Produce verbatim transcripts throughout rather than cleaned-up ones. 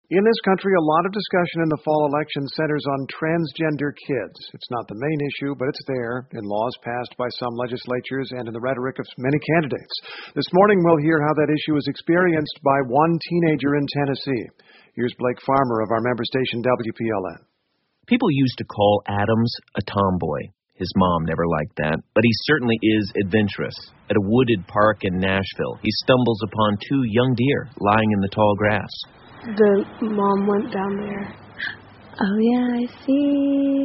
In this country, a lot of discussion in the fall election centers on transgender kids. It's not the main issue, but it's there in laws passed by some legislatures and in the rhetoric of many candidates. This morning, we'll hear how that issue is experienced by one teenager in Tennessee. Here's Blake Farmer of our member station W P L N. People used to call Adams a tomboy. His mom never liked that, but he certainly is adventurous. At a wooded park in Nashville, he stumbles upon two young deer lying in the tall grass. The mom went down there. Oh, yeah, I see.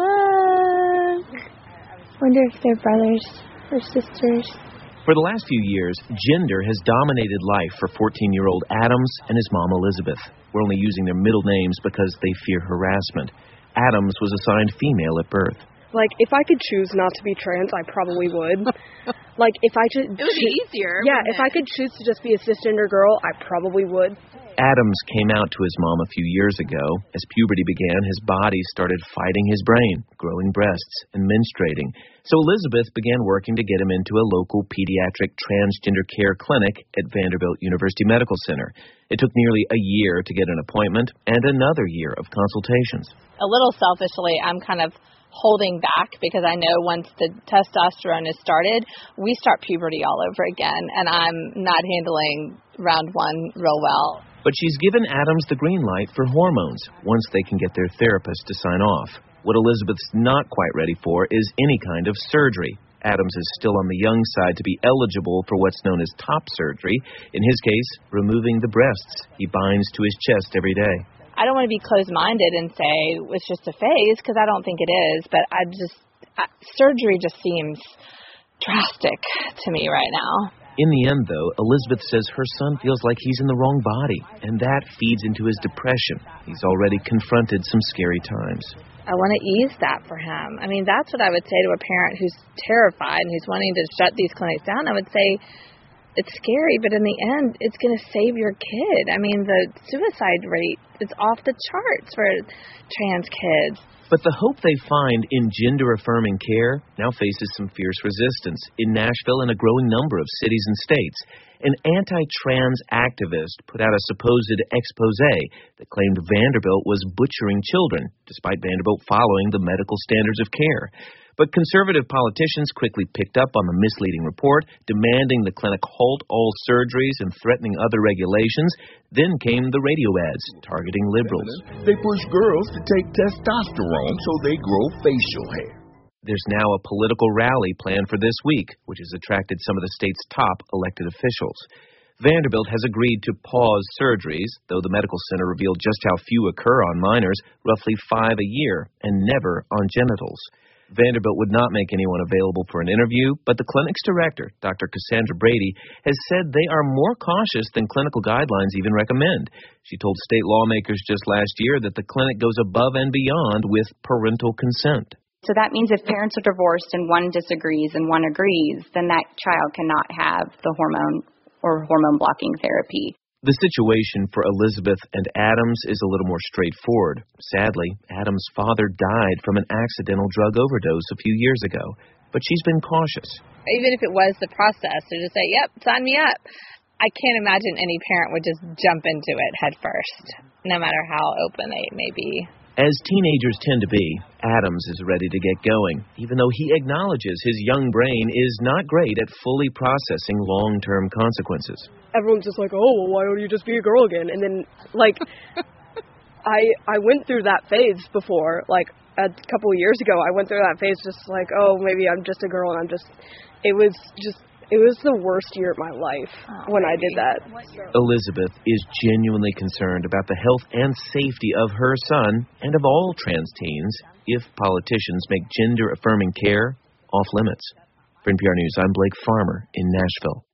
Look. Wonder if they're brothers or sisters. For the last few years, gender has dominated life for fourteen-year-old Adams and his mom, Elizabeth. We're only using their middle names because they fear harassment. Adams was assigned female at birth. Like, if I could choose not to be trans, I probably would. Like, if I could... It would be easier. Yeah, if I could choose to just be a cisgender girl, I probably would. Adams came out to his mom a few years ago. As puberty began, his body started fighting his brain, growing breasts, and menstruating. So Elizabeth began working to get him into a local pediatric transgender care clinic at Vanderbilt University Medical Center. It took nearly a year to get an appointment and another year of consultations. A little selfishly, I'm kind of holding back because I know once the testosterone is started, we start puberty all over again, and I'm not handling round one real well. But she's given Adams the green light for hormones once they can get their therapist to sign off. What Elizabeth's not quite ready for is any kind of surgery. Adams is still on the young side to be eligible for what's known as top surgery. In his case, removing the breasts he binds to his chest every day. I don't want to be closed-minded and say it's just a phase, because I don't think it is, but I just, I, surgery just seems drastic to me right now. In the end, though, Elizabeth says her son feels like he's in the wrong body, and that feeds into his depression. He's already confronted some scary times. I want to ease that for him. I mean, that's what I would say to a parent who's terrified and who's wanting to shut these clinics down. I would say, it's scary, but in the end, it's going to save your kid. I mean, the suicide rate is off the charts for trans kids. But the hope they find in gender-affirming care now faces some fierce resistance in Nashville and a growing number of cities and states. An anti-trans activist put out a supposed expose that claimed Vanderbilt was butchering children, despite Vanderbilt following the medical standards of care. But conservative politicians quickly picked up on the misleading report, demanding the clinic halt all surgeries and threatening other regulations. Then came the radio ads targeting liberals. They push girls to take testosterone so they grow facial hair. There's now a political rally planned for this week, which has attracted some of the state's top elected officials. Vanderbilt has agreed to pause surgeries, though the medical center revealed just how few occur on minors, roughly five a year, and never on genitals. Vanderbilt would not make anyone available for an interview, but the clinic's director, Doctor Cassandra Brady, has said they are more cautious than clinical guidelines even recommend. She told state lawmakers just last year that the clinic goes above and beyond with parental consent. So that means if parents are divorced and one disagrees and one agrees, then that child cannot have the hormone or hormone-blocking therapy. The situation for Elizabeth and Adams is a little more straightforward. Sadly, Adams' father died from an accidental drug overdose a few years ago, but she's been cautious. Even if it was the process to just say, yep, sign me up, I can't imagine any parent would just jump into it head first, no matter how open they may be. As teenagers tend to be, Adams is ready to get going, even though he acknowledges his young brain is not great at fully processing long-term consequences. Everyone's just like, oh, well, why don't you just be a girl again? And then, like, I I went through that phase before. Like, a couple of years ago, I went through that phase just like, oh, maybe I'm just a girl and I'm just, it was just, it was the worst year of my life oh, when baby. I did that. Elizabeth is genuinely concerned about the health and safety of her son and of all trans teens if politicians make gender-affirming care off limits. For N P R News, I'm Blake Farmer in Nashville.